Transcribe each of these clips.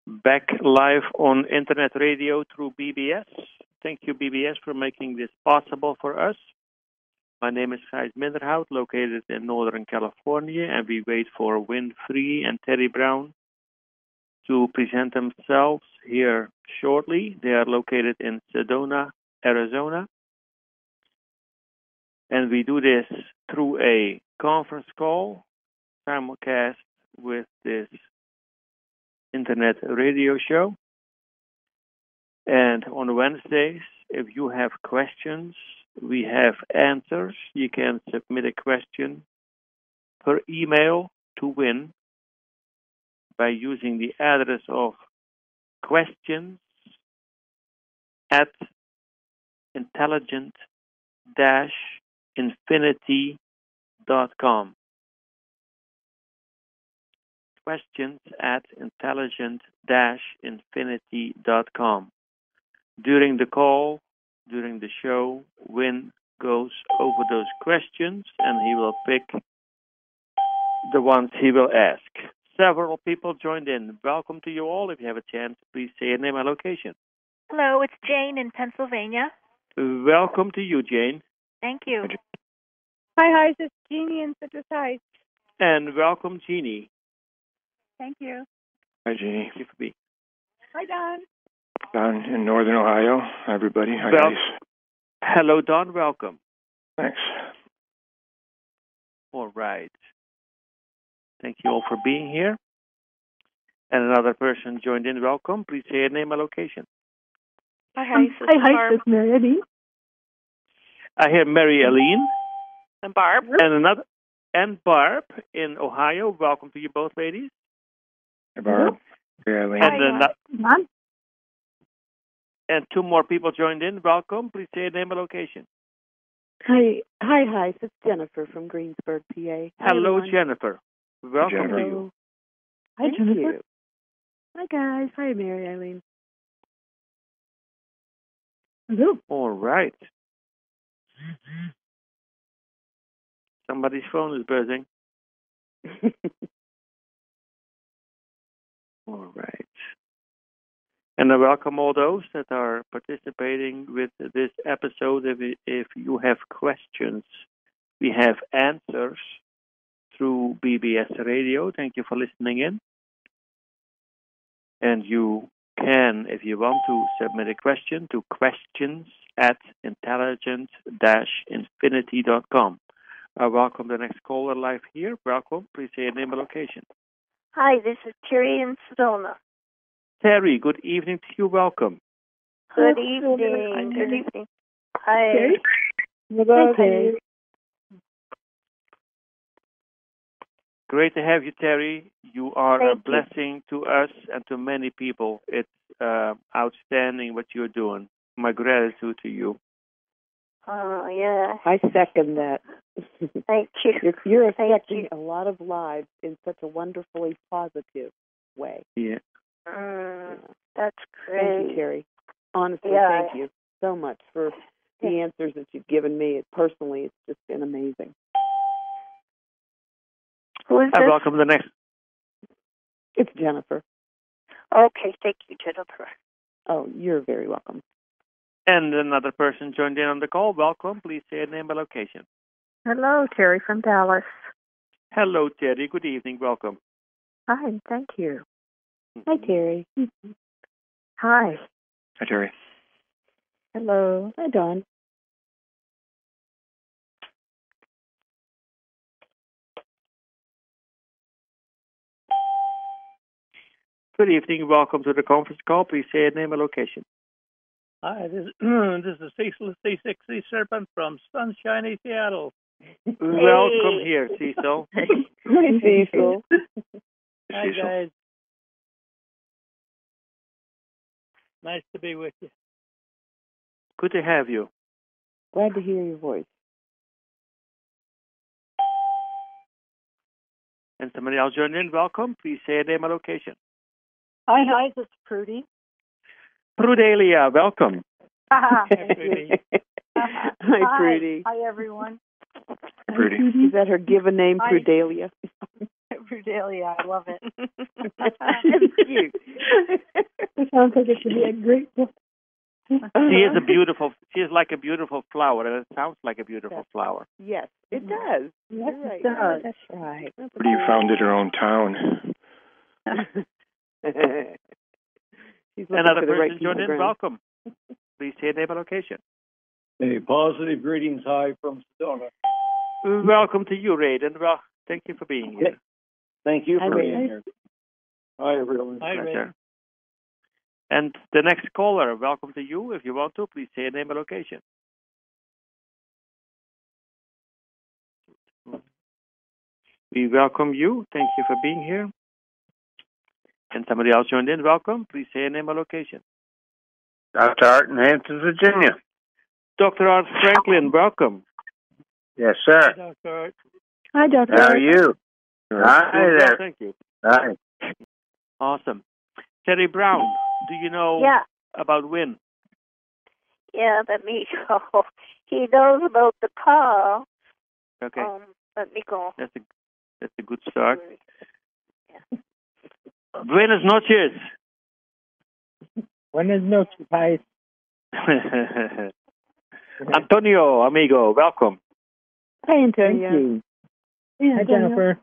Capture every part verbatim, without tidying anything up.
back live on internet radio through B B S. Thank you, B B S, for making this possible for us. My name is Gijs Minderhout, located in Northern California, and we wait for Win Free and Terry Brown to present themselves here shortly. They are located in Sedona, Arizona. And we do this through a conference call, simulcast with this internet radio show. And on Wednesdays, if you have questions, we have answers. You can submit a question per email to Win by using the address of questions at intelligent dash infinity dot com. Questions at intelligent dash infinity dot com. During the call, during the show, Win goes over those questions and he will pick the ones he will ask. Several people joined in. Welcome to you all. If you have a chance, please say your name and location. Hello, it's Jane in Pennsylvania. Welcome to you, Jane. Thank you. Hi, hi, this is Jeannie in Citrus Heights. And welcome, Jeannie. Thank you. Hi, Jeannie. Thank you for being. Hi, Don. Don in Northern Ohio. Hi, everybody. Hi, Wel- guys. Hello, Don. Welcome. Thanks. All right. Thank you all for being here. And another person joined in. Welcome. Please say your name and location. Hi, hi, Um, this hi, is hi, Barb. this is Mary Eddie. I hear Mary Aline And Barb. and another and Barb in Ohio. Welcome to you both, ladies. Hey, Barb. Hey, Eileen. And, Hi, ano- Don. and two more people joined in. Welcome. Please say your name and location. Hi, hi, hi. It's Jennifer from Greensburg, P A. Hi, Hello, everyone. Jennifer. Welcome Jennifer. to you. Hello. Hi, Thank Jennifer. you. Hi, guys. Hi, Mary Eileen. Hello. All right. Somebody's phone is buzzing. All right. And I welcome all those that are participating with this episode. If, if you have questions, we have answers through B B S Radio. Thank you for listening in. And you can, if you want to, submit a question to questions at intelligent dash infinity dot com. I welcome the next caller live here. Welcome. Please say your name and location. Hi, this is Terry in Sedona. Terry, good evening to you. Welcome. Good Hello. evening. Hi, Good Terry. evening. Hi. Terry? Hello, Terry. Great to have you, Terry. You are Thank a you. blessing to us and to many people. It's uh, outstanding what you're doing. My gratitude to you. Oh, yeah. I second that. Thank you. You're, you're Thank affecting you. a lot of lives in such a wonderfully positive way. Yeah. Mm, that's Thank you, great. Terry. Honestly, Yeah. thank you so much for the answers that you've given me. It, personally, it's just been amazing. Who is I this? welcome the next. It's Jennifer. Okay, thank you, Jennifer. Oh, you're very welcome. And another person joined in on the call. Welcome. Please say your name and location. Hello, Terry from Dallas. Hello, Terry. Good evening. Welcome. Hi, thank you. Hi, Terry. Hi. Hi, Terry. Hello. Hi, Dawn. Good evening. Welcome to the conference call. Please say your name and location. Hi, this, this is Cecil C sixty Serpent from sunshiny Seattle. Welcome here, Cecil. Hi, Cecil. Hi, Cecil. guys. Nice to be with you. Good to have you. Glad to hear your voice. And somebody else joined in. Welcome. Please say your name and location. Hi, hi, this is Prudy. Prudelia, welcome. Hi, Prudy. Hi, Prudy. Hi, everyone. Prudy. Is that her given name, Hi. Prudelia? Prudelia, I love it. It's cute. Sounds like it should be a great book. She is a beautiful. She is like a beautiful flower, and it sounds like a beautiful Yes. flower. Yes, it does. Yes, You're right. it does. That's right. That's Pretty great. founded her own town. She's looking Another for the right person joined people in. ground. Welcome. Please say name and location. Hey, positive greetings. Hi from Sedona. Welcome to you, Raiden. Well, thank you for being here. Thank you Hi, for Ray. being here. Hi, everyone. Hi, Pleasure. And the next caller, welcome to you. If you want to, please say name and location. We welcome you. Thank you for being here. And somebody else joined in. Welcome. Please say name and location. Doctor Art in Hampton, Virginia. Doctor Art Franklin, welcome. Yes, sir. Doctor. Hi, Doctor How are you? Hi Doing well, there. thank you. Hi. Awesome. Terry Brown, do you know Yeah, about Win? yeah, let me go. He knows about the car. Okay, Um, let me go. that's a that's a good start. Buenas noches. Buenas noches, guys. Antonio, amigo, welcome. Hi, Thank Antonio. you. Hey, Hi, Antonio. Jennifer.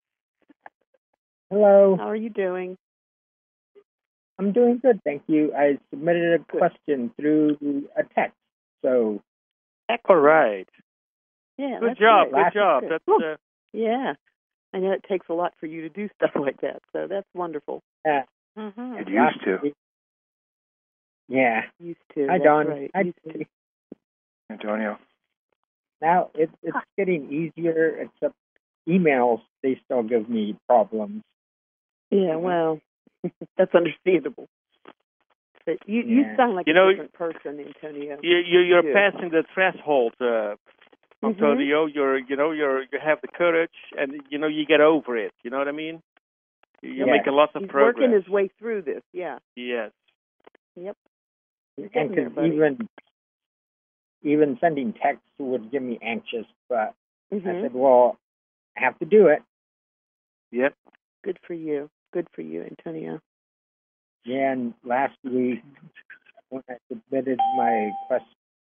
Hello. How are you doing? I'm doing good, thank you. I submitted a question through a text, so All right. Yeah, Good that's job. great. Good job. Good. That's uh, Yeah. I know it takes a lot for you to do stuff like that, so that's wonderful. uh, Mm-hmm. It used to. yeah. Used to. Hi, that's Dawn. Right. Hi, Used to. Terry. Antonio. Now it's it's getting easier, except emails they still give me problems. Yeah, well, that's understandable. But you, you Yeah. sound like You a know- different person, Antonio. you, you you're Yeah. passing the threshold, uh, Antonio. You're you know you're you have the courage, and you know you get over it. You know what I mean? You're Yeah. making lots of He's progress. working his way through this, yeah. Yes. Yep. You're And getting there, 'cause buddy. even even sending texts would get me anxious, but I Mhm. said, well, I have to do it. Yep. Good for you. Good for you, Antonio. Yeah, and last week when I submitted my question,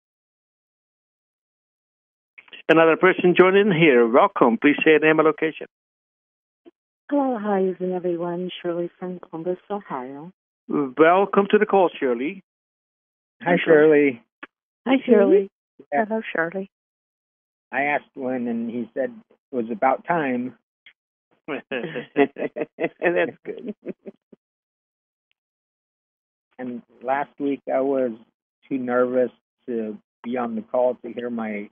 Another person joined in here. Welcome. Please say name and location. Hello, hi, isn't everyone? Shirley from Columbus, Ohio. Welcome to the call, Shirley. hi Shirley. Hi, Shirley. Yeah. Hello, Shirley. I asked when, and he said it was about time. That's good. And last week I was too nervous to be on the call to hear my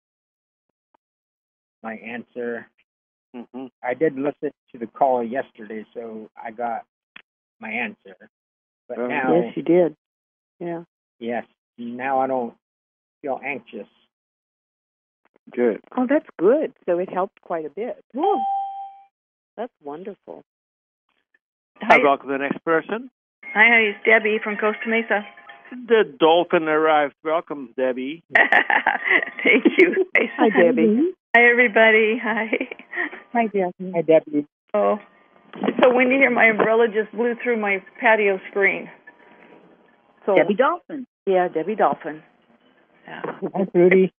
my answer. hmm I did listen to the call yesterday, so I got my answer. But Oh, now, Yes, you did. Yeah. yes, now I don't feel anxious. Good. Oh, that's good. So it helped quite a bit. Woo. That's wonderful. Hi. Welcome to the next person. Hi, it's Debbie from Costa Mesa. The dolphin arrived. Welcome, Debbie. Thank you. Hi, Debbie. Hi, everybody. Hi. Hi, Debbie. Hi, Debbie. Oh, it's so windy here. My umbrella just blew through my patio screen. So Debbie Dolphin. Yeah, Debbie Dolphin. Yeah. Hi, Fruity.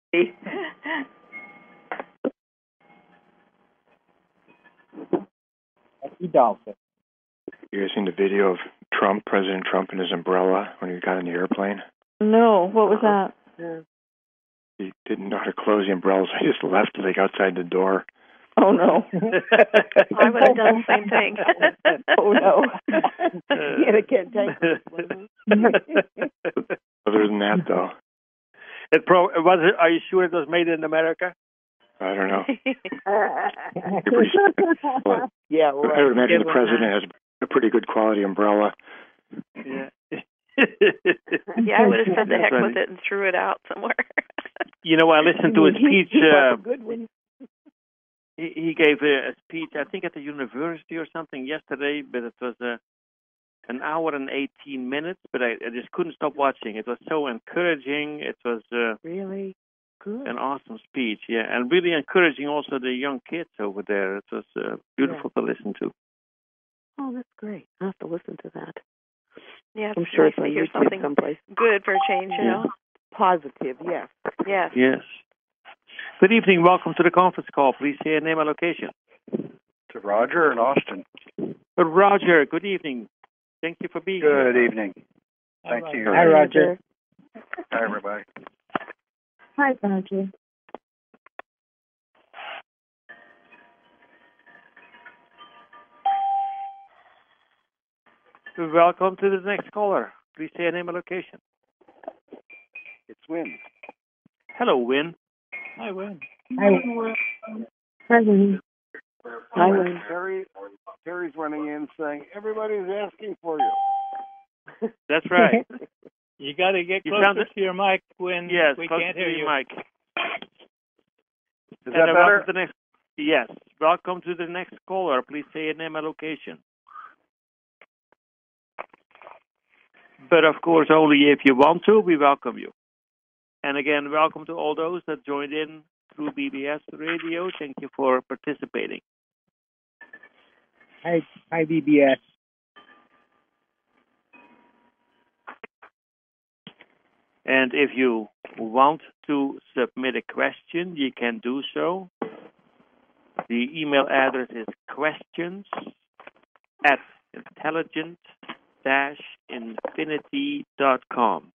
Debbie Dolphin. You guys seen the video of Trump, President Trump, and his umbrella when he got in the airplane? No, what was that? Yeah. He didn't know how to close the umbrella, so he just left it like outside the door. Oh no. I would have done the same thing. Oh no. Yeah, they can't take it. Other than that, though, It pro- was it, are you sure it was made in America? I don't know. Yeah, I would right. imagine Good the one, president huh? has a pretty good quality umbrella. Yeah. Yeah, I would have said the heck That's with funny. it and threw it out somewhere. You know, I listened to his speech. He Uh, was a good one. he, he gave a, a speech, I think, at the university or something yesterday, but it was uh, an hour and eighteen minutes, but I, I just couldn't stop watching. It was so encouraging. It was uh, Really good. an awesome speech, yeah, and really encouraging also the young kids over there. It was uh, beautiful to listen to. Oh, that's great. I have to listen to that. Yeah, I'm it's sure nice it's to on hear YouTube something someplace. good for a change, you Yeah. know? Positive, yes. Yes. Yes. Good evening. Welcome to the conference call. Please say your name and location. To Roger in Austin. But Roger, good evening. Thank you for being here. Good evening. Thank Hi, you. Hi, Roger. Hi, everybody. Hi, Roger. Welcome to the next caller. Please say your name and location. It's Win. Hello, Win. Hi, Win. Hi. Hi, Winnie. Hi, Wayne. Terry, Terry's running in saying, everybody's asking for you. That's right. You got to get You closer sound- to your mic when Yes, we close can't to hear your you. mic. Is And that uh, better? welcome to the next. Yes. Welcome to the next caller. Please say your name and location. But of course, only if you want to. We welcome you. And again, welcome to all those that joined in through B B S Radio. Thank you for participating. Hi, hi, B B S. And if you want to submit a question, you can do so. The email address is questions at intelligent dash infinity dot com.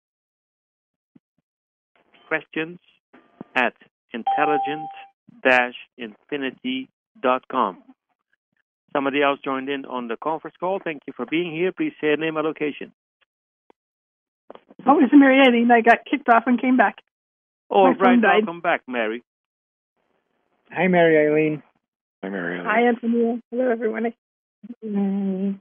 Questions at intelligent dash infinity dot com. Somebody else joined in on the conference call. Thank you for being here. Please say your name and location. Oh, it's Mary Eileen. I got kicked off and came back. All My phone right, died. welcome back, Mary. Hi, Mary Eileen. Hi, Mary. Hi, Anthony. Hello, everyone. Mm,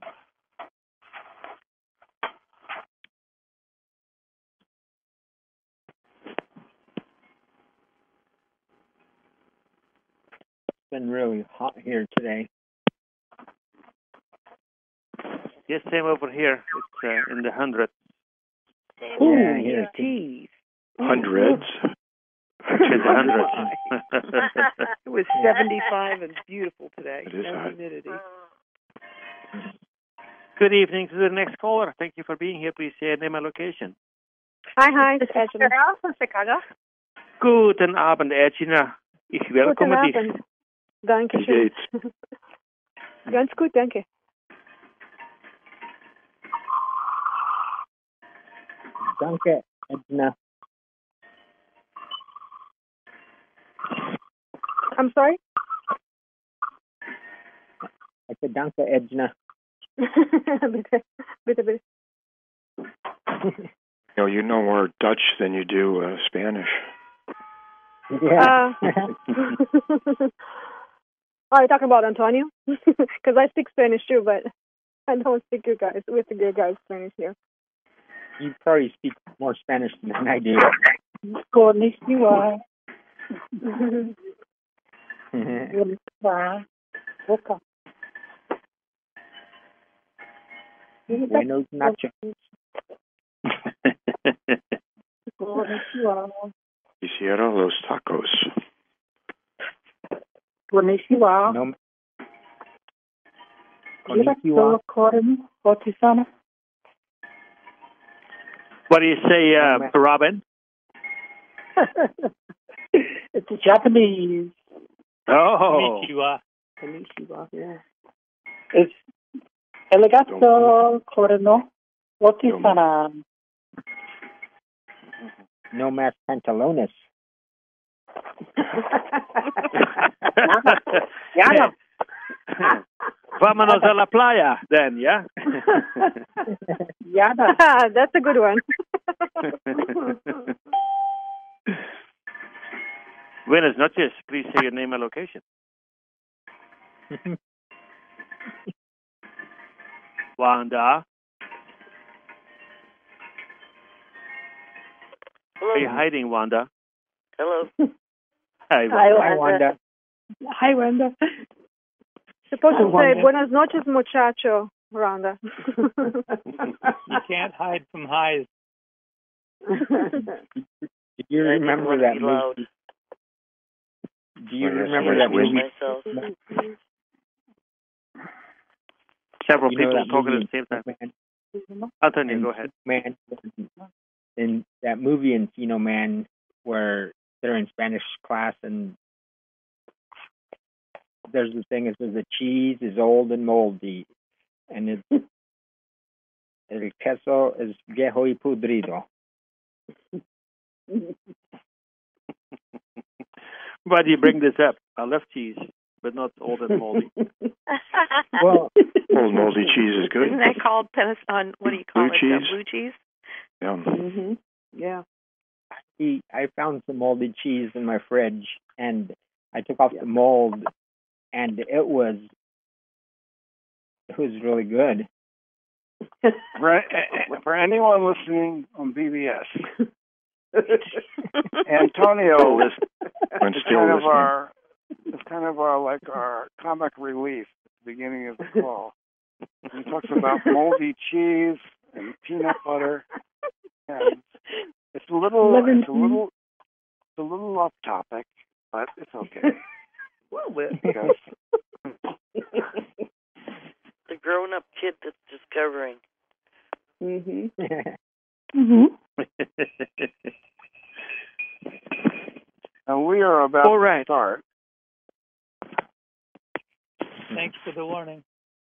It's been really hot here today. Yes, same over here. It's uh, in the hundreds. Ooh, Yeah, here too. geez. Hundreds. In the hundreds. It was seventy-five and beautiful today. It is No hot. humidity. Good evening to the next caller. Thank you for being here. Please say your name and location. Hi, hi. This is Sarah from Chicago. Guten Abend, Edgina. Ich welcome dich. Abend. Danke Wie schön. geht's? Ganz gut, danke. Danke, Edna. I'm sorry? I said danke, Edna. bitte, bitte, bitte. You know, you know more Dutch than you do uh, Spanish. Yeah. Uh, are you talking about Antonio? Because I speak Spanish too, but I don't speak you guys with the good guys Spanish here. You probably speak more Spanish than I do. Konnichiwa. Buenos nachos. Quisiera los tacos. Konnichiwa. No. Konnichiwa. What do you say, uh, Robin? It's Japanese. Oh. Konnichiwa. Konnichiwa, yeah. It's Elegato Corno Otisana. No más pantalones. Yeah. Vámonos a la playa, then, yeah? Yada. That's a good one. Buenas noches. Please say your name and location. Wanda. Hello. Are you hiding, Wanda? Hello. Hi, Hi, Wanda. Hi, Wanda. Hi, Wanda. Supposed to say buenas noches, muchacho, Rhonda. You can't hide from highs. Do you I didn't remember want to that be loud. movie? Do you Yes, remember yes, that Win. movie? Myself. Several You know people that talking at movie, the same time. Man? Antonio, And go ahead. Man, in that movie Encino Man, where they're in Spanish class and there's the thing that says the cheese is old and moldy, and it's el queso es viejo y pudrido. Why do you bring this up? I love cheese, but not old and moldy. Well, Old moldy cheese is good. Isn't that called penis on what do you call Blue it? cheese. Uh, blue cheese? Yeah. hmm Yeah. he, I found some moldy cheese in my fridge, and I took off the mold, and it was it was really good. For, for anyone listening on B B S, Antonio is I'm is still kind of listening. our is kind of our like our comic relief at the beginning of the call. He talks about moldy cheese and peanut butter, and it's a little it's a little it's a little off topic, but it's okay. Well, well. Because The grown-up kid that's discovering. hmm Mm-hmm. and we are about All right. to start. Thanks for the warning.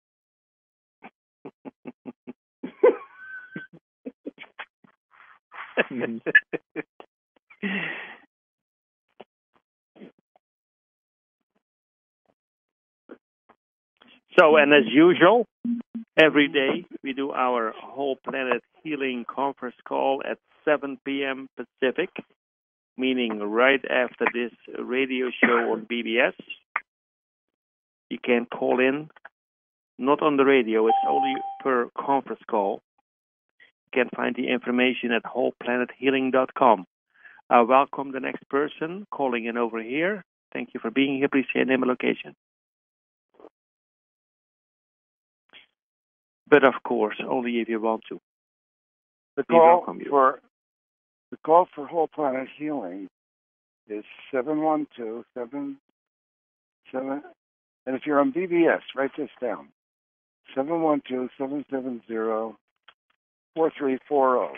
So, and as usual, every day we do our Whole Planet Healing conference call at seven p.m. Pacific, meaning right after this radio show on B B S. You can call in, not on the radio, it's only per conference call. You can find the information at whole planet healing dot com. I welcome the next person calling in over here. Thank you for being here. Please say your name and location. But of course, only if you want to. The We call welcome you. for the call for Whole Planet Healing is seven one two seven seven. And if you're on B B S, write this down: seven one two seven seven zero four three four zero,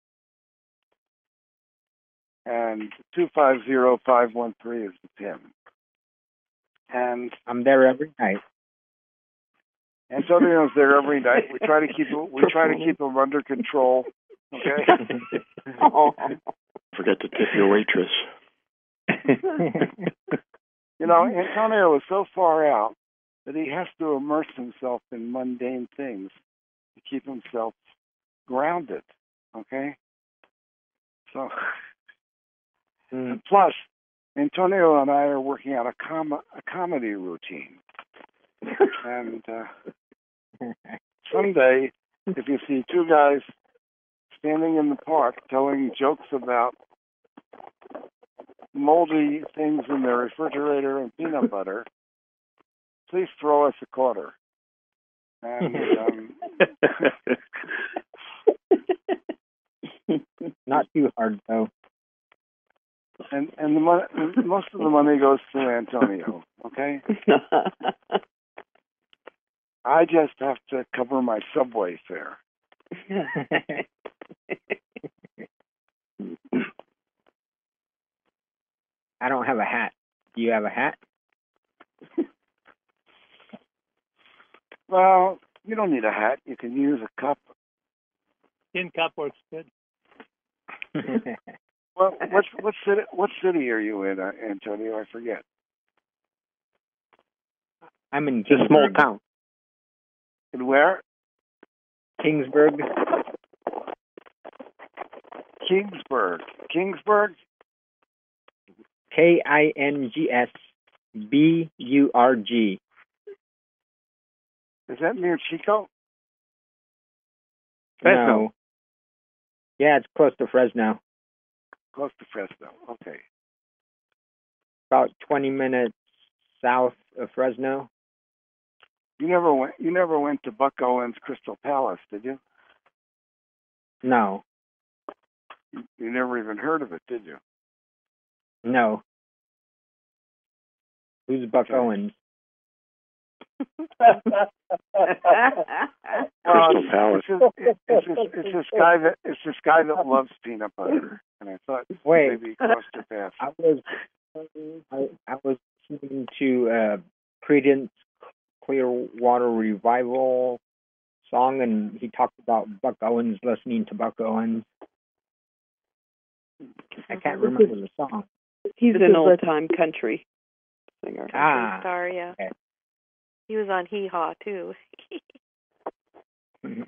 and two five zero five one three is the pin. And I'm there every night. Antonio's there every night. We try to keep we try to keep him under control. Okay. Forget to tip your waitress. You know, Antonio is so far out that he has to immerse himself in mundane things to keep himself grounded. Okay? So, and plus, Antonio and I are working on a, com- a comedy routine. And uh, someday, if you see two guys standing in the park telling jokes about moldy things in their refrigerator and peanut butter, please throw us a quarter. And um, Not too hard though. and and the money, most of the money goes to Antonio. Okay, I just have to cover my subway fare. I don't have a hat. Do you have a hat? Well, you don't need a hat. You can use a cup. Tin cup works good. Well, what what city what city are you in, uh, Antonio? I forget. I'm in It's a small Kingsburg. town. And where? Kingsburg. Kingsburg. Kingsburg? K I N G S B U R G. Is that near Chico? Fresno. No. Yeah, it's close to Fresno. Close to Fresno. Okay. About twenty minutes south of Fresno. You never went. You never went to Buck Owens Crystal Palace, did you? No. You, you never even heard of it, did you? No. Who's Buck Okay. Owens? Crystal Palace. It's just, it's, it's, just, it's this guy that it's this guy that loves peanut butter, and I thought Wait. maybe he crossed your path. I was I, I was listening to uh, Creedence Clearwater Revival song, and he talked about Buck Owens, listening to Buck Owens. I can't remember the song. He's an old time country singer. Ah. Star, yeah. Okay. He was on Hee Haw too. Talking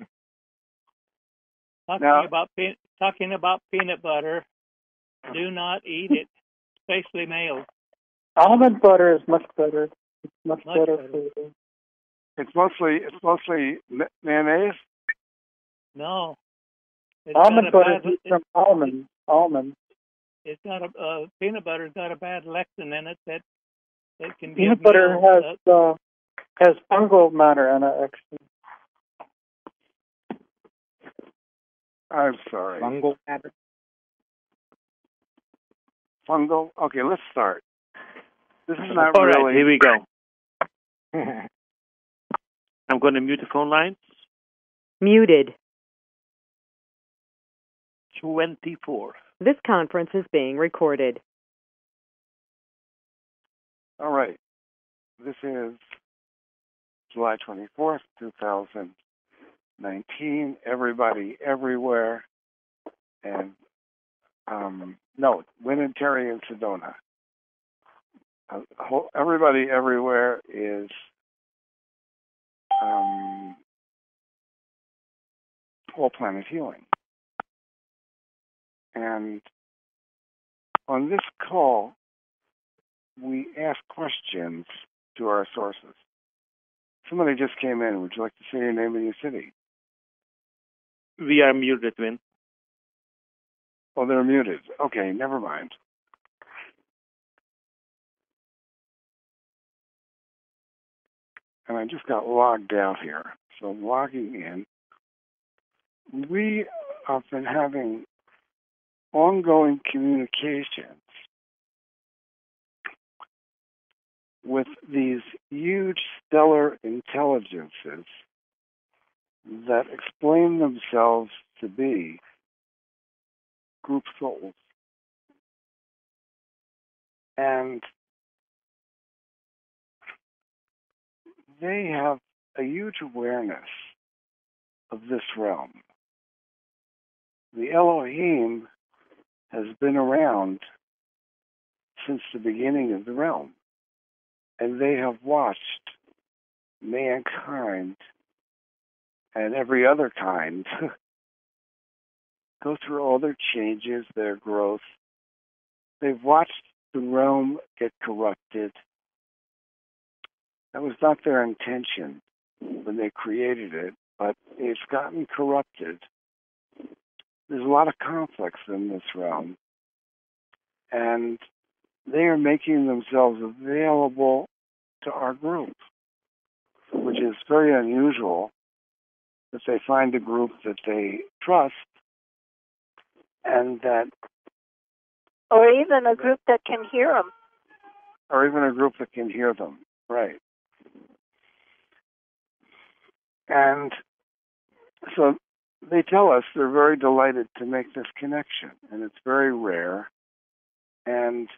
Now- about pe- talking about peanut butter. Do not eat it, especially males. Almond butter is much better. It's much, Much better, better. for you. It's mostly it's mostly ma- mayonnaise. No. It's Almond got a butter bad, is from almonds. Almonds. It's got a uh, peanut butter's got a bad lectin in it that that can Peanut give butter males, has uh, uh, has fungal matter in it. Actually, I'm sorry. Fungal matter. Fungal. Okay, let's start. This is not All right, really. here we go. I'm going to mute the phone lines. Muted. twenty-four. This conference is being recorded. All right. This is July twenty-fourth, two thousand nineteen. Everybody, everywhere, and um, no, Win and Terry in Sedona. Uh, whole, everybody, everywhere is um, Whole Planet Healing. And on this call, we ask questions to our sources. Somebody just came in. Would you like to say your name and your city? We are muted, Win. Oh, they're muted. Okay, never mind. And I just got logged out here. So logging in. We have been having ongoing communications with these huge stellar intelligences that explain themselves to be group souls. And they have a huge awareness of this realm. The Elohim has been around since the beginning of the realm, and they have watched mankind and every other kind go through all their changes, their growth. They've watched the realm get corrupted. That was not their intention when they created it, but it's gotten corrupted. There's a lot of conflicts in this realm, and they are making themselves available to our group, which is very unusual that they find a group that they trust and that, Or even a group that can hear them. or even a group that can hear them, right? And so they tell us they're very delighted to make this connection, and it's very rare. And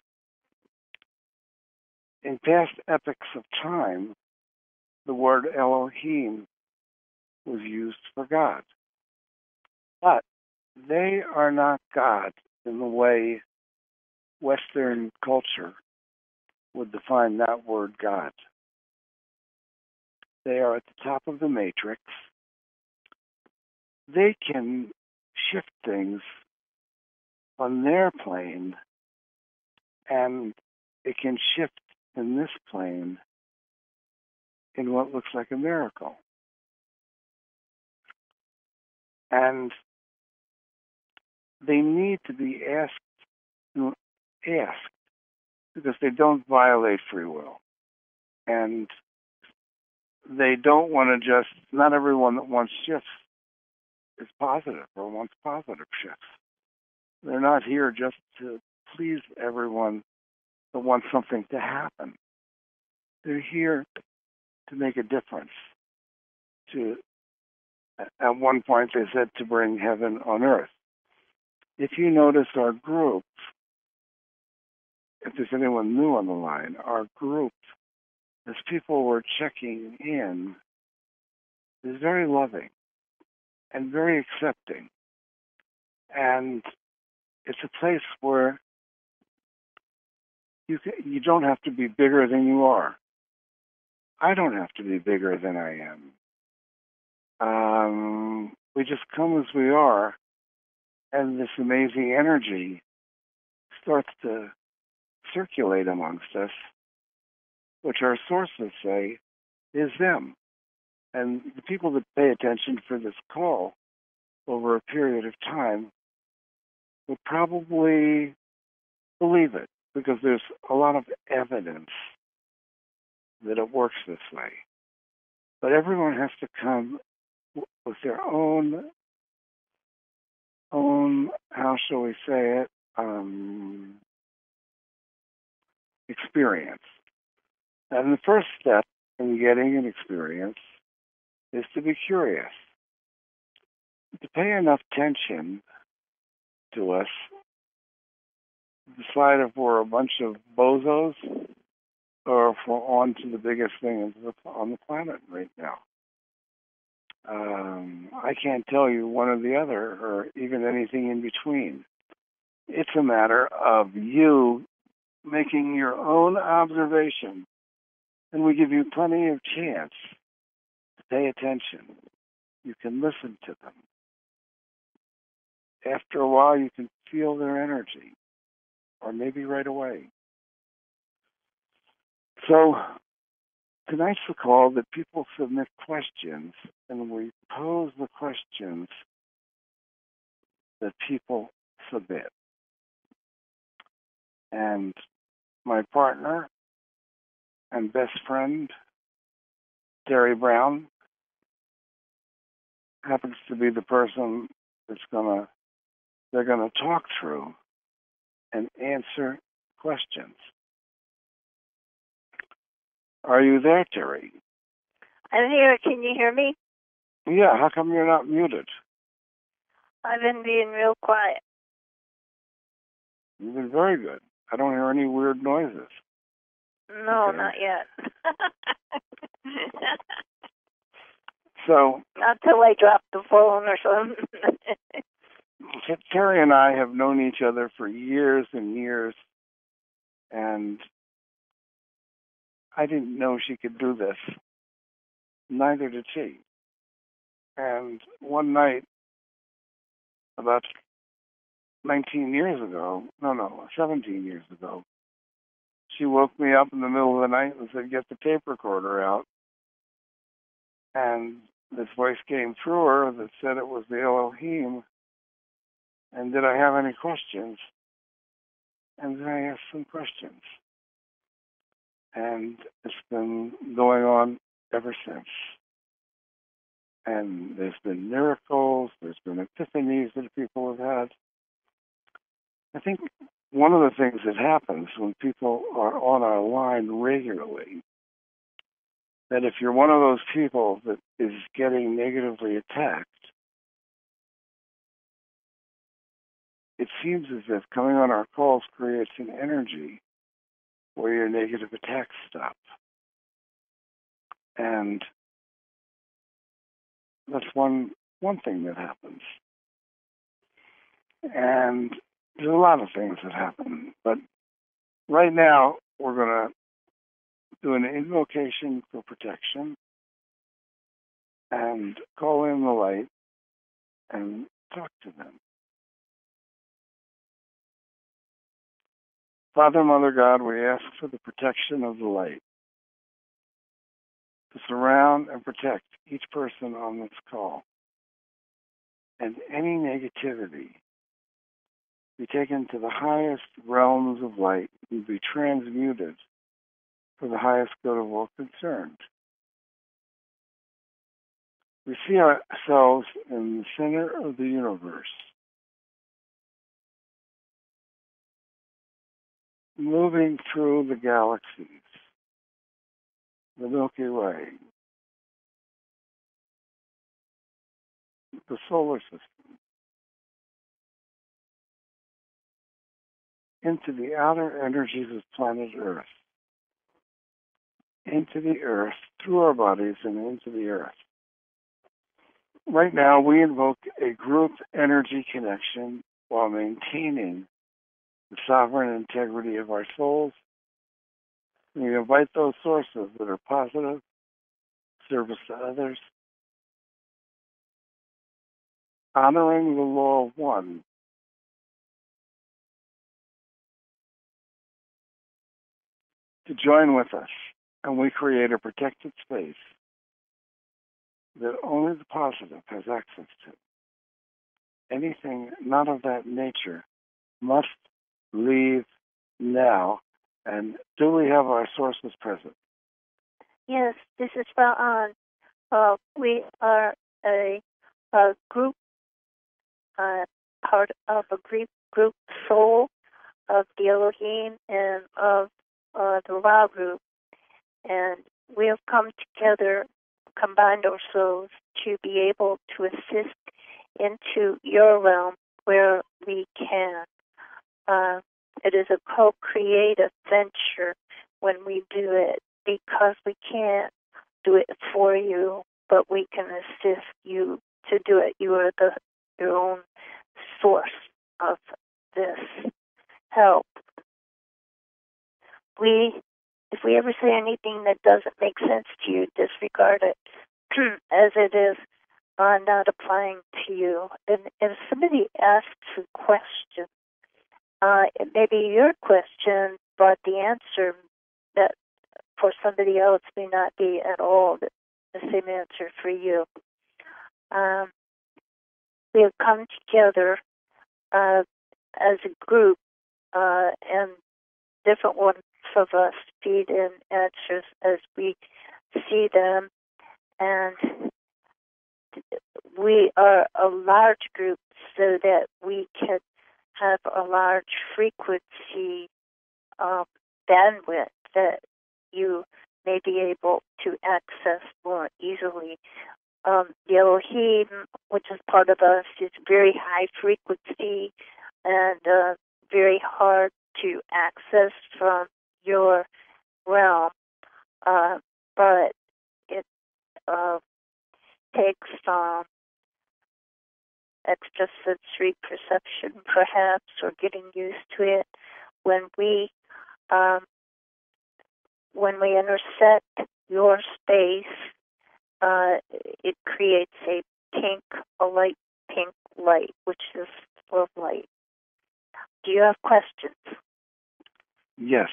in past epochs of time, the word Elohim was used for God. But they are not God in the way Western culture would define that word God. They are at the top of the matrix. They can shift things on their plane, and it can shift in this plane in what looks like a miracle. And they need to be asked, asked because they don't violate free will. And they don't want to just, not everyone that wants shifts is positive or wants positive shifts. They're not here just to please everyone that wants something to happen. They're here to make a difference. To At one point they said to bring heaven on earth. If you notice our group, if there's anyone new on the line, our group, as people were checking in, is very loving and very accepting. And it's a place where you can, you don't have to be bigger than you are. I don't have to be bigger than I am. Um, we just come as we are, and this amazing energy starts to circulate amongst us, which our sources say is them. And the people that pay attention for this call over a period of time would probably believe it, because there's a lot of evidence that it works this way. But everyone has to come with their own, own, how shall we say it, um, experience. And the first step in getting an experience is to be curious, to pay enough attention to us, decide if we're a bunch of bozos or if we're on to the biggest thing on the planet right now. Um, I can't tell you one or the other, or even anything in between. It's a matter of you making your own observation, and we give you plenty of chance to pay attention. You can listen to them. After a while, you can feel their energy, or maybe right away. So tonight's the call that people submit questions, and we pose the questions that people submit. And my partner and best friend, Terry Brown, happens to be the person that's gonna they're gonna talk through and answer questions. Are you there, Terry? I'm here. Can you hear me? Yeah, how come you're not muted? I've been being real quiet. You've been very good. I don't hear any weird noises. No, Okay. not yet. So, not till I drop the phone or something. Terry and I have known each other for years and years, and I didn't know she could do this. Neither did she. And one night, about nineteen years ago, no, no, seventeen years ago, she woke me up in the middle of the night and said, "Get the tape recorder out." And this voice came through her that said it was the Elohim. And did I have any questions? And then I asked some questions. And it's been going on ever since. And there's been miracles, there's been epiphanies that people have had. I think one of the things that happens when people are on our line regularly, that if you're one of those people that is getting negatively attacked, it seems as if coming on our calls creates an energy where your negative attacks stop. And that's one one thing that happens. And there's a lot of things that happen. But right now, we're going to do an invocation for protection and call in the light and talk to them. Father, Mother God, we ask for the protection of the light to surround and protect each person on this call. And any negativity be taken to the highest realms of light and be transmuted for the highest good of all concerned. We see ourselves in the center of the universe, moving through the galaxies, the Milky Way, the solar system, into the outer energies of planet Earth, into the Earth, through our bodies and into the Earth. Right now, we invoke a group energy connection while maintaining the sovereign integrity of our souls. We invite those sources that are positive, service to others, honoring the law of one, to join with us, and we create a protected space that only the positive has access to. Anything not of that nature must leave now. And do we have our sources present? Yes, this is Ra'an. Uh, we are a, a group, uh, part of a group, group soul of the Elohim and of uh, the Ra group. And we have come together, combined our souls to be able to assist into your realm where we can. Uh, it is a co-creative venture when we do it, because we can't do it for you, but we can assist you to do it. You are the your own source of this help. We, if we ever say anything that doesn't make sense to you, disregard it as it is uh, not applying to you. And if somebody asks a question, uh, it may be your question, but the answer that for somebody else may not be at all the, the same answer for you. Um, we have come together uh, as a group, uh, and different ones of us feed in answers as we see them, and we are a large group so that we can have a large frequency um, bandwidth that you may be able to access more easily. Um, the Elohim, which is part of us, is very high frequency and uh, very hard to access from your realm, uh, but it uh, takes um, extrasensory perception, perhaps, or getting used to it. When we um, when we intersect your space, uh, it creates a pink, a light pink light, which is full of light. Do you have questions? Yes.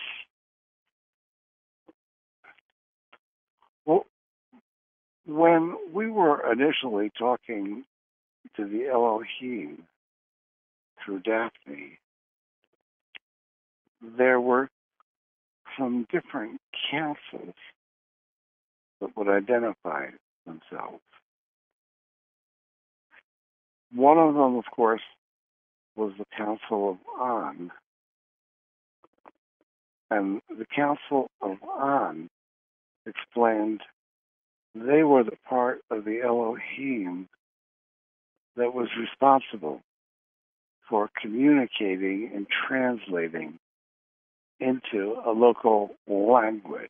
Well, when we were initially talking to the Elohim through Daphne, there were some different councils that would identify themselves. One of them, of course, was the Council of An. And the Council of An explained they were the part of the Elohim that was responsible for communicating and translating into a local language.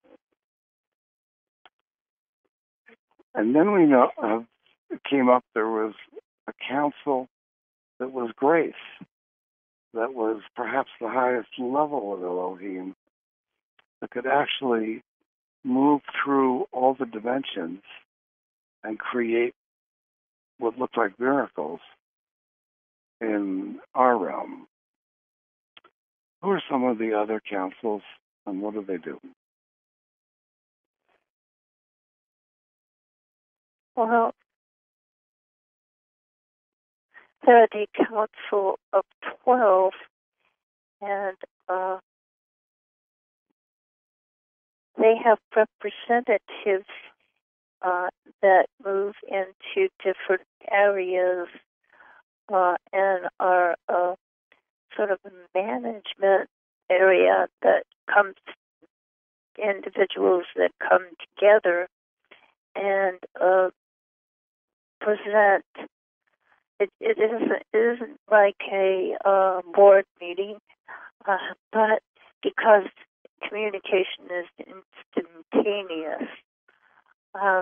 And then we know uh, it came up there was a council that was grace, that was perhaps the highest level of Elohim, that could actually move through all the dimensions and create what looked like miracles in our realm. Who are some of the other councils, and what do they do? Well, there are the Council of Twelve, and uh, they have representatives uh, that move into different areas uh, and are uh, sort of a management area that comes individuals that come together and uh, present. It, it isn't it isn't like a uh, board meeting, uh, but because communication is instantaneous, um,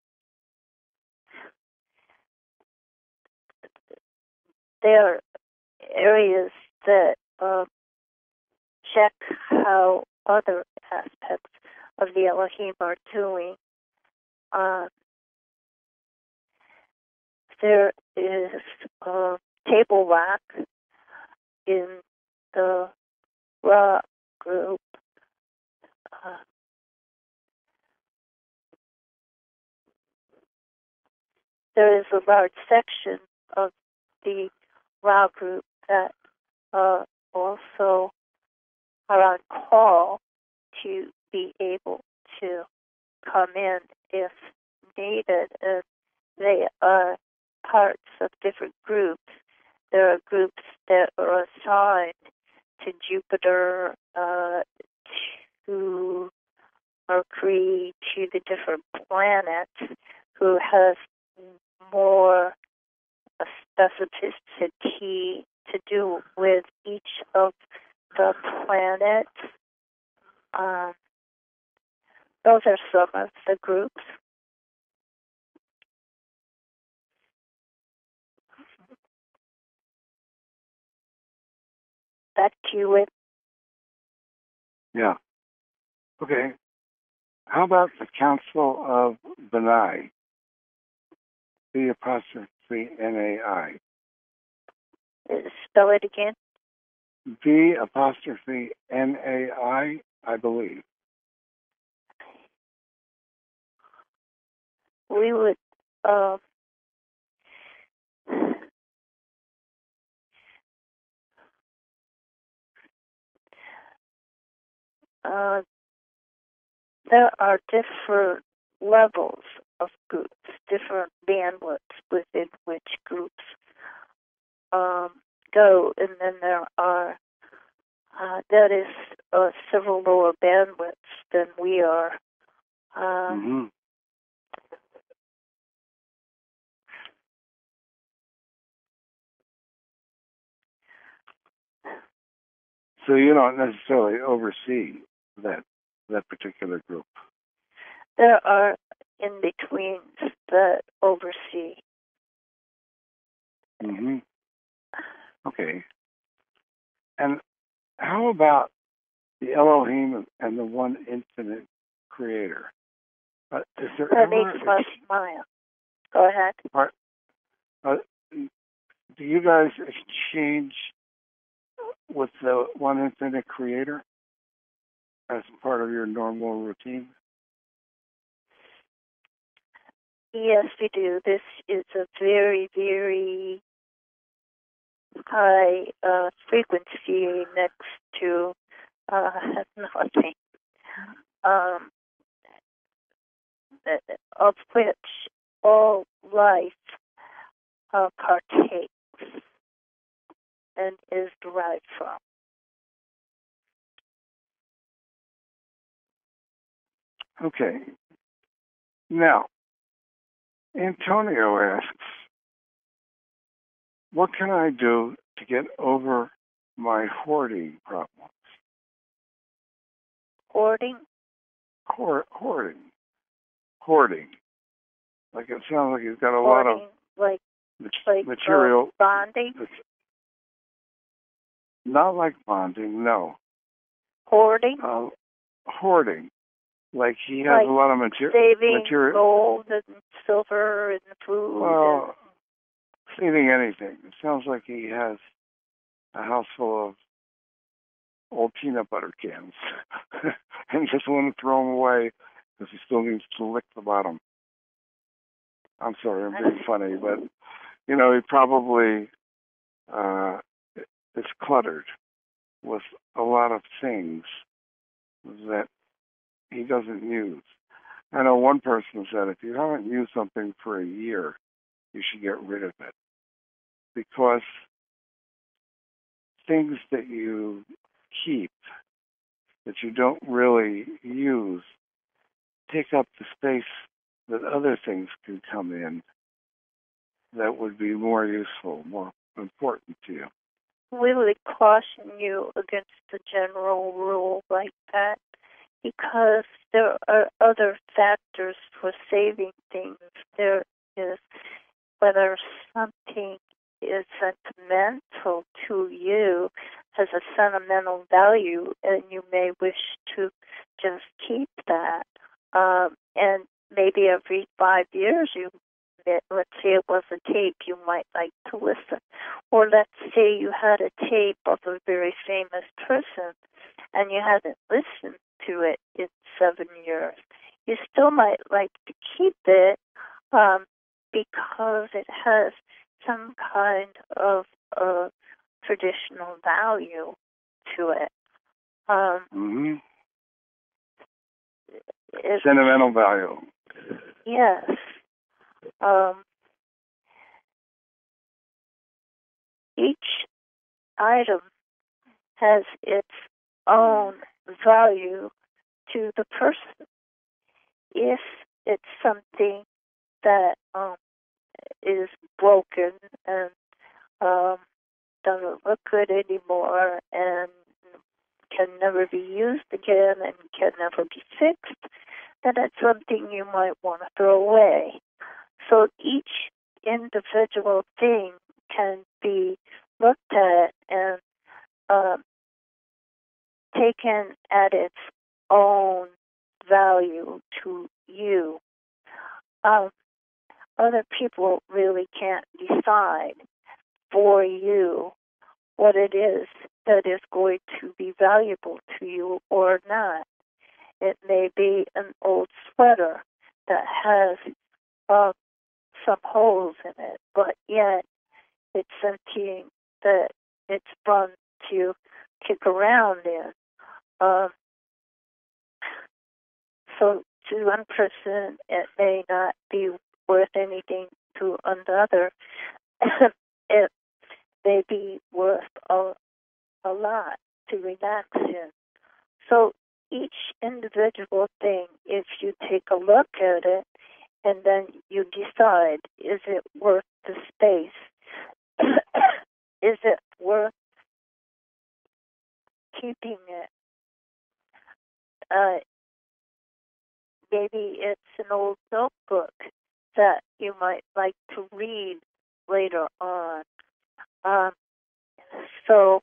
there are areas that uh, check how other aspects of the Elohim are doing. Uh, there is a table rack in the Ra group. Uh, there is a large section of the Ra group that uh, also are on call to be able to come in if needed. And they are parts of different groups. There are groups that are assigned to Jupiter, uh, to Mercury, to the different planets, who has more specificity to do with each of the planets. Um, those are some of the groups. Back to you, Whit. Yeah. Okay. How about the Council of Benai? B apostrophe N A I. Spell it again. B apostrophe N A I, I believe. We would uh, uh, there are different levels of groups, different bandwidths within which groups um, go, and then there are uh, that is uh, several lower bandwidths than we are. Um, mm-hmm. So you don't necessarily oversee that that particular group. There are in-betweens that oversee. Mm-hmm. Okay. And how about the Elohim and the one infinite creator? Uh, is there that ever makes us smile. Go ahead. Part, uh, do you guys exchange with the one infinite creator as part of your normal routine? Yes, we do. This is a very, very high uh, frequency next to uh, nothing, um, of which all life uh, partakes and is derived from. Okay. Now, Antonio asks, what can I do to get over my hoarding problems? Hoarding? Hoard, hoarding. Hoarding. Like it sounds like he's got a hoarding, lot of like, mat- like material. Uh, bonding? Not like bonding, no. Hoarding? Uh, hoarding. Like he has like a lot of mater- saving material. gold and silver and food. Well, and... saving anything. It sounds like he has a house full of old peanut butter cans and just want to throw them away because he still needs to lick the bottom. I'm sorry, I'm being funny, but, you know, he probably uh, is cluttered with a lot of things that he doesn't use. I know one person said if you haven't used something for a year, you should get rid of it. Because things that you keep that you don't really use take up the space that other things can come in that would be more useful, more important to you. We would caution you against the general rule like that because there are other factors for saving things. There is whether something is sentimental to you, has a sentimental value, and you may wish to just keep that. Um, and maybe every five years you let's say it was a tape you might like to listen. Or let's say you had a tape of a very famous person and you hadn't listened to it in seven years. You still might like to keep it um, because it has some kind of uh, traditional value to it. Um, mm-hmm. It's, Sentimental value. Yes. Um, each item has its own value to the person. If it's something that um, is broken and um, doesn't look good anymore and can never be used again and can never be fixed, then it's something you might want to throw away. So each individual thing can be looked at and uh, taken at its own value to you. Um, other people really can't decide for you what it is that is going to be valuable to you or not. It may be an old sweater that has uh, some holes in it, but yet it's something that it's fun to kick around in. Um, so to one person, it may not be worth anything to another. It may be worth a, a lot to relax in. So each individual thing, if you take a look at it, and then you decide, is it worth the space? Is it worth keeping it? Uh, maybe it's an old notebook that you might like to read later on. Um, so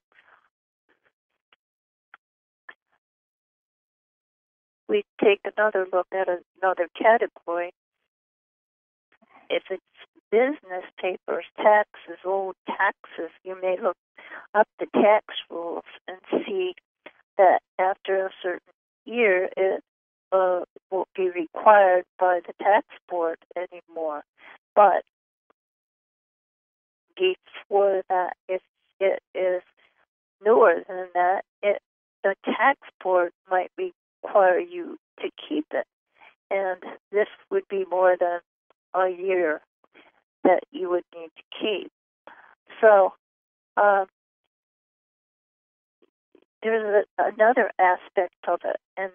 we take another look at another category. If it's business papers, taxes, old taxes, you may look up the tax rules and see that after a certain year, it uh, won't be required by the tax board anymore. But before that, if it is newer than that, it, the tax board might require you to keep it. And this would be more than a year that you would need to keep. So um, there's a, another aspect of it, and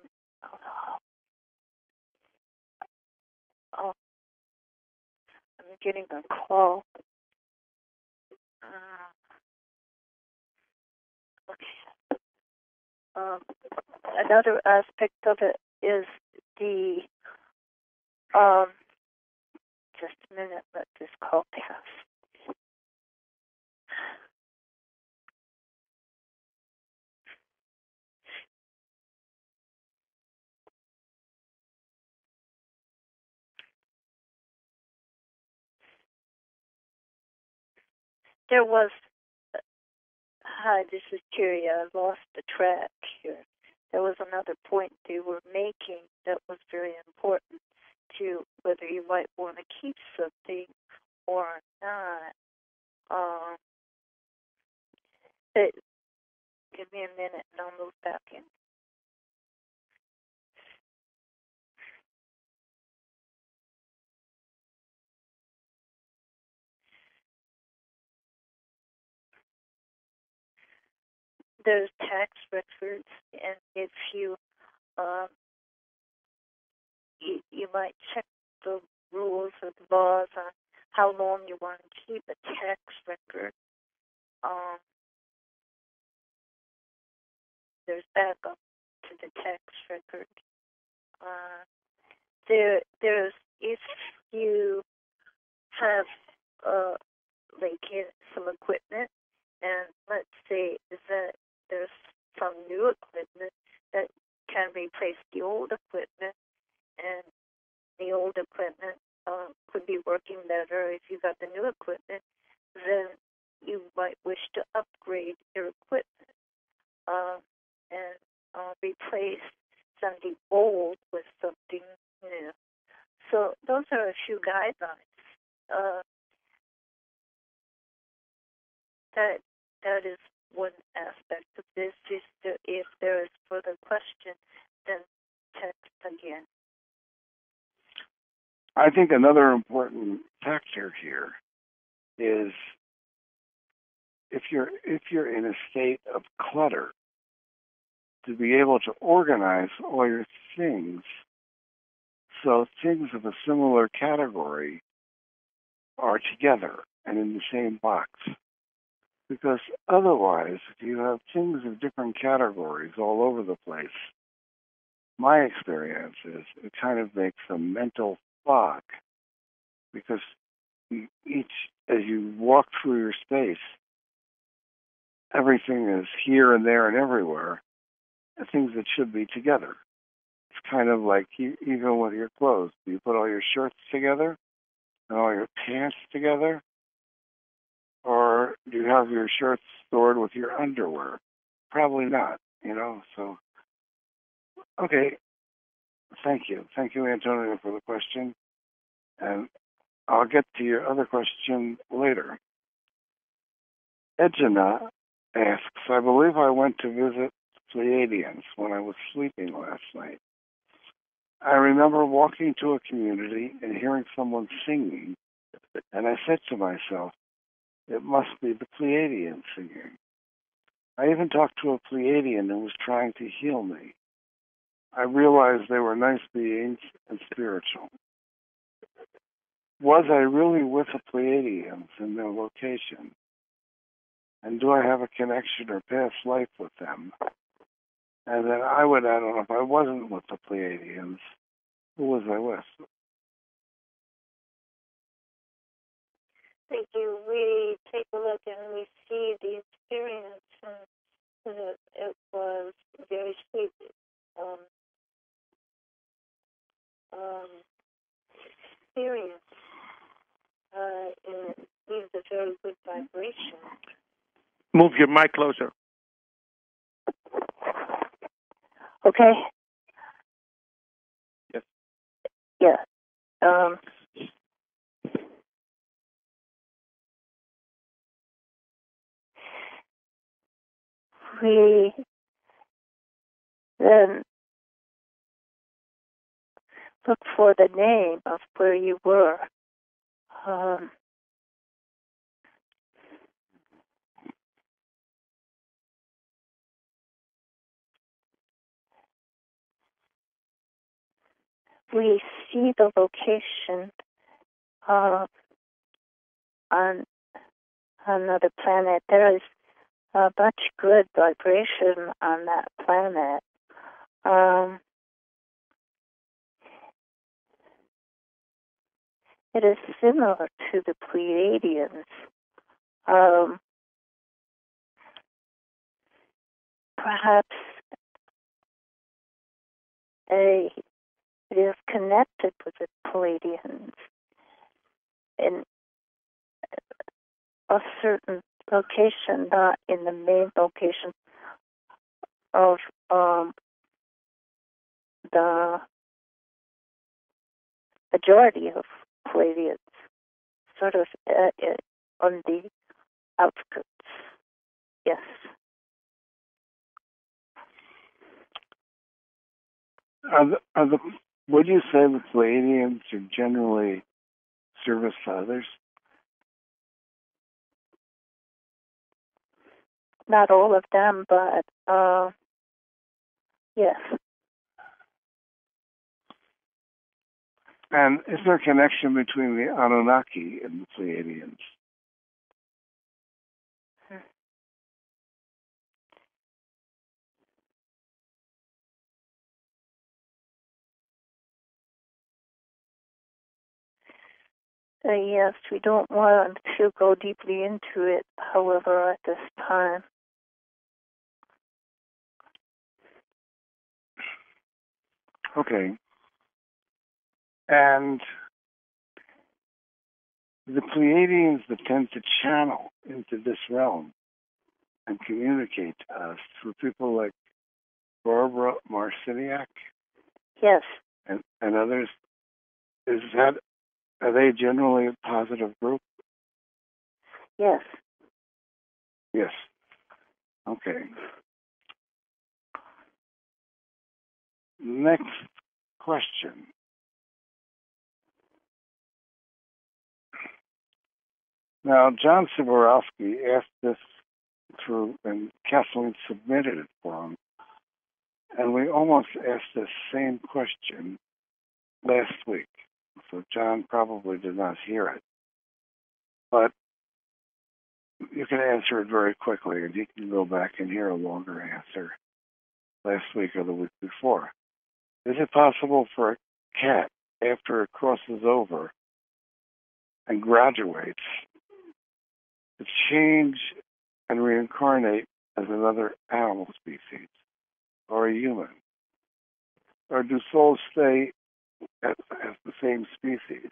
oh, I'm getting a call. Uh, okay. Um, another aspect of it is the um. Just a minute. Let this call pass. There was, hi, this is Jerry. I lost the track here. There was another point they were making that was very important to whether you might want to keep something or not. Um, but give me a minute and I'll move back in. there's tax records, and if you um, you, you might check the rules or the laws on how long you want to keep a tax record. Um, there's backup to the tax record. Uh, there, there's if you have uh, like uh, some equipment, and let's say that there's some new equipment that can replace the old equipment, and the old equipment uh, could be working better. If you got the new equipment, then you might wish to upgrade your equipment uh, and uh, replace something old with something new. So those are a few guidelines. Uh, that that is one aspect of this. Just to, if there is further question, then text again. I think another important factor here is if you're if you're in a state of clutter, to be able to organize all your things so things of a similar category are together and in the same box. Because otherwise, if you have things of different categories all over the place, my experience is it kind of makes a mental fog. Because each, as you walk through your space, everything is here and there and everywhere, and things that should be together. It's kind of like you, even with your clothes. Do you put all your shirts together and all your pants together? Or do you have your shirts stored with your underwear? Probably not, you know, so. Okay, thank you. Thank you, Antonio, for the question. And I'll get to your other question later. Edgina asks, I believe I went to visit Pleiadians when I was sleeping last night. I remember walking to a community and hearing someone singing, and I said to myself, it must be the Pleiadians singing. I even talked to a Pleiadian who was trying to heal me. I realized they were nice beings and spiritual. Was I really with the Pleiadians in their location? And do I have a connection or past life with them? And then I would add on, if I wasn't with the Pleiadians, who was I with? Thank you. We take a look and we see the experience, and it, it was very sweet. Um, um, experience. Uh, and it leaves a very good vibration. Move your mic closer. Okay. Yes. Yeah. Um, we then look for the name of where you were. Um, we see the location uh, on another planet. There is a much good vibration on that planet. Um, it is similar to the Pleiadians. Um, perhaps a, it is connected with the Pleiadians in a certain location, not in the main location of um, the majority of Pleiadians, sort of uh, uh, on the outskirts. Yes. Are the, are the, would you say the Pleiadians are generally service to others? not all of them, but uh, yes. And is there a connection between the Anunnaki and the Pleiadians? Uh, yes, we don't want to go deeply into it, however, at this time. Okay. And the Pleiadians that tend to channel into this realm and communicate to us through people like Barbara Marciniak, yes, and, and others, is that, are they generally a positive group? Yes. Yes. Okay. Next question. Now, John Siborowski asked this through, and Kathleen submitted it for him, and we almost asked the same question last week. So John probably did not hear it. But you can answer it very quickly, and he can go back and hear a longer answer last week or the week before. Is it possible for a cat, after it crosses over and graduates, to change and reincarnate as another animal species or a human? Or do souls stay as, as the same species?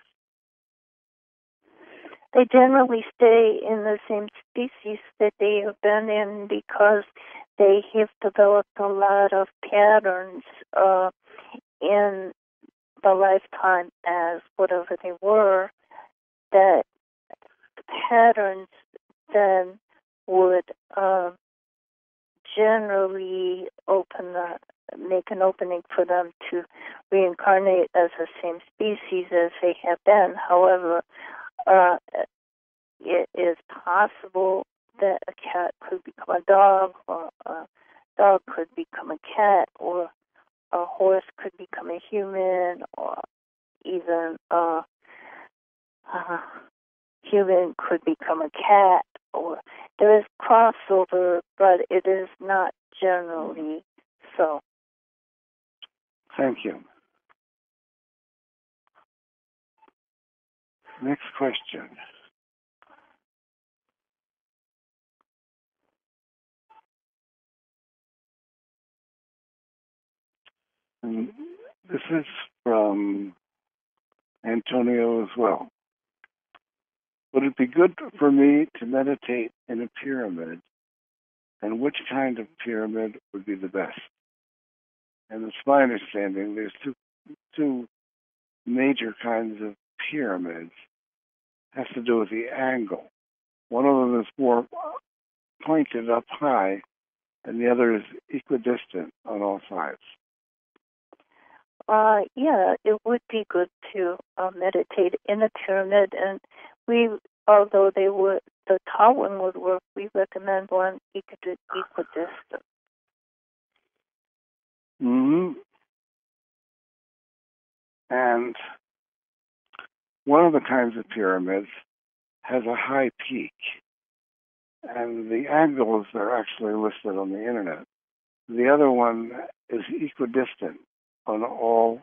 They generally stay in the same species that they have been in because they have developed a lot of patterns uh, in the lifetime as whatever they were, that patterns then would uh, generally open the, make an opening for them to reincarnate as the same species as they have been. However, uh, it is possible that a cat could become a dog, or a dog could become a cat, or a horse could become a human, or even a uh, human could become a cat. Or there is crossover, but it is not generally so. Thank you. Next question. And this is from Antonio as well. Would it be good for me to meditate in a pyramid, and which kind of pyramid would be the best? And it's my understanding there's two two major kinds of pyramids. It has to do with the angle. One of them is more pointed up high, and the other is equidistant on all sides. Uh, yeah, it would be good to uh, meditate in a pyramid, and we, although they would, the tall one would work, we recommend one equidistant. Mm-hmm. And one of the kinds of pyramids has a high peak, and the angles are actually listed on the internet. The other one is equidistant on all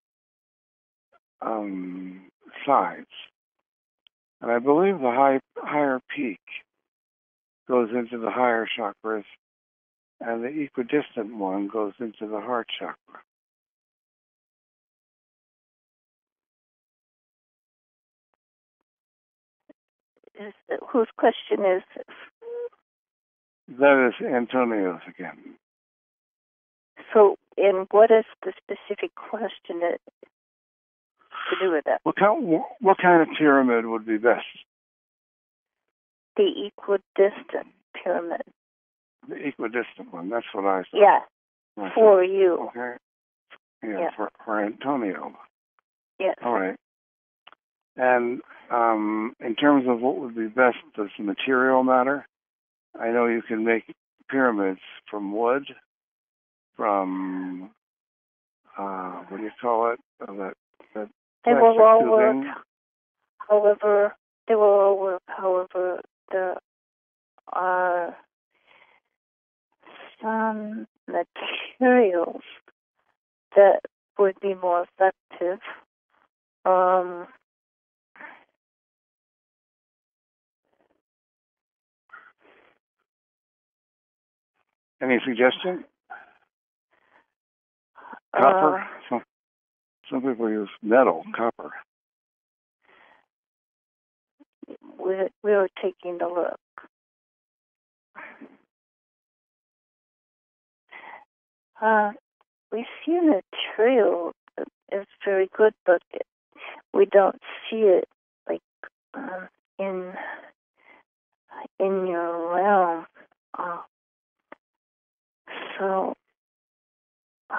um, sides. And I believe the high, higher peak goes into the higher chakras, and the equidistant one goes into the heart chakra. Is, whose question is this? That is Antonio's again. So, and what is the specific question that, to do with that? What kind, what kind of pyramid would be best? The equidistant pyramid. The equidistant one, that's what I thought. Yeah, I for thought. you. Okay. Yeah, yeah. For, for Antonio. Yes. All right. And um, in terms of what would be best, does the material matter? I know you can make pyramids from wood, from uh, what do you call it? Uh, that that They will all plastic work. tubing. However, they will all work. However, there are some materials that would be more effective. Um, Any suggestion? Copper. Uh, some some people use metal, copper. we're, we're taking a look. Uh, we see a material that is very good, but it, we don't see it like um, in in your realm. Uh, so, uh,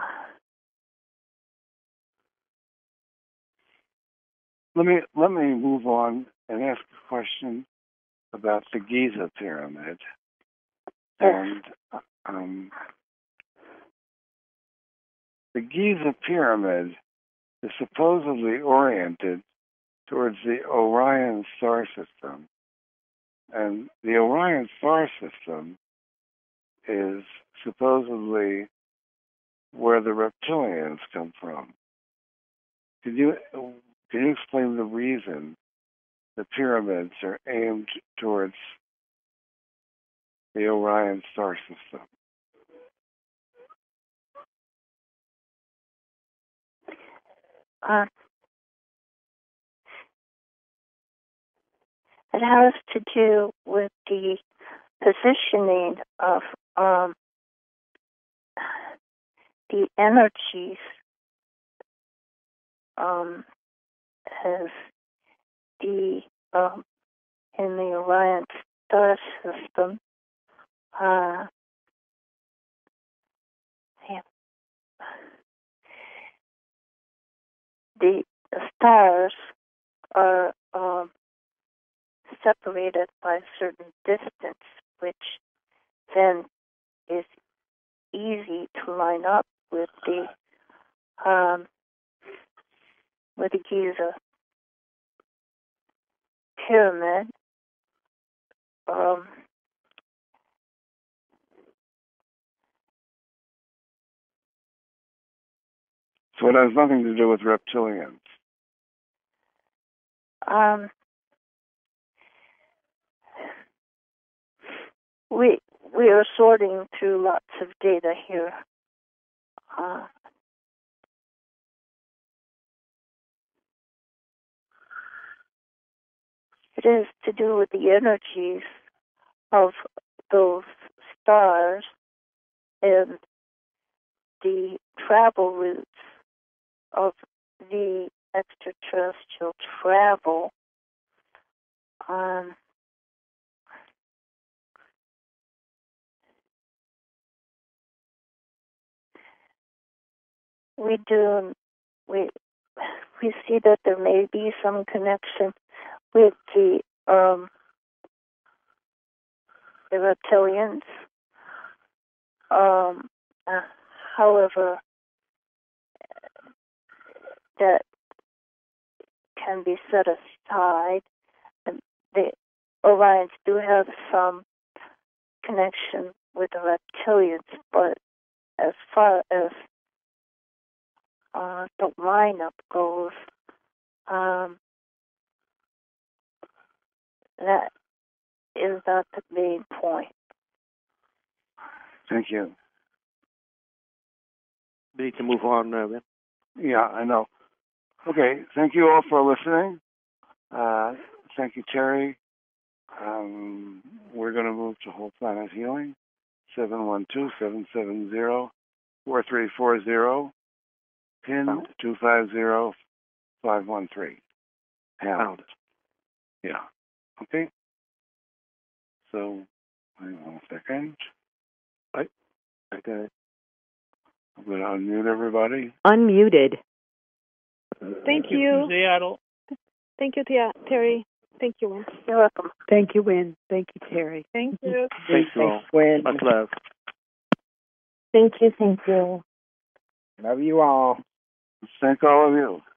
Let me let me move on and ask a question about the Giza pyramid. And um, the Giza pyramid is supposedly oriented towards the Orion star system, and the Orion star system is supposedly where the reptilians come from. Can you can you explain the reason the pyramids are aimed towards the Orion star system? uh, it has to do with the positioning of um, the energies um, as the um, in the Orion star system. Uh, yeah. The, the stars are um, separated by a certain distance, which then is easy to line up with the um, with the Giza pyramid. Um, So it has nothing to do with reptilians. um, we we are sorting through lots of data here. Uh, it is to do with the energies of those stars and the travel routes of the extraterrestrial travel. Um, we do we we see that there may be some connection with the um, the reptilians. Um, uh, however, that can be set aside. And the Orions do have some connection with the reptilians, but as far as uh, the lineup goes, um, that is not the main point. Thank you. We need to move on, uh, Win. Yeah, I know. Okay, thank you all for listening. Uh, thank you, Terry. Um, we're going to move to Whole Planet Healing, seven one two, seven seven zero, four three four zero, pin two five zero, five one three. Pound. Yeah. Okay. So, hang on a second. I, I got it. I'm going to unmute everybody. Unmuted. Thank you. you. Seattle. Thank you, Tia- Terry. Thank you, Win. You're welcome. Thank you, Win. Thank you, Terry. Thank you. Thank you all. Win. Much love. Thank you, thank you. Love you all. Thank all of you.